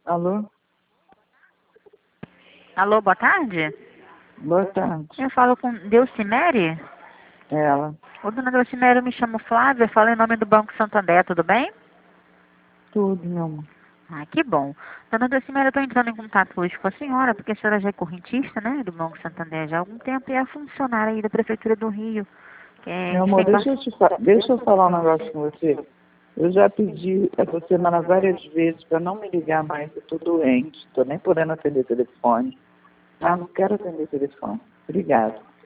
Alô? Alô, boa tarde. Boa tarde. Eu falo com Deucimere? Ela. Ô, dona Deucimere, eu me chamo Flávia, falo em nome do Banco Santander, tudo bem? Tudo, meu amor. Ah, que bom. Dona Deucimere, eu estou entrando em contato hoje com a senhora, porque a senhora já é correntista, né, do Banco Santander já há algum tempo e é funcionária aí da Prefeitura do Rio. A Meu gente amor, tem deixa eu falar um negócio com você. Eu já pedi essa semana várias vezes para não me ligar mais, eu estou doente, estou nem podendo atender telefone. Ah, não quero atender telefone. Obrigada.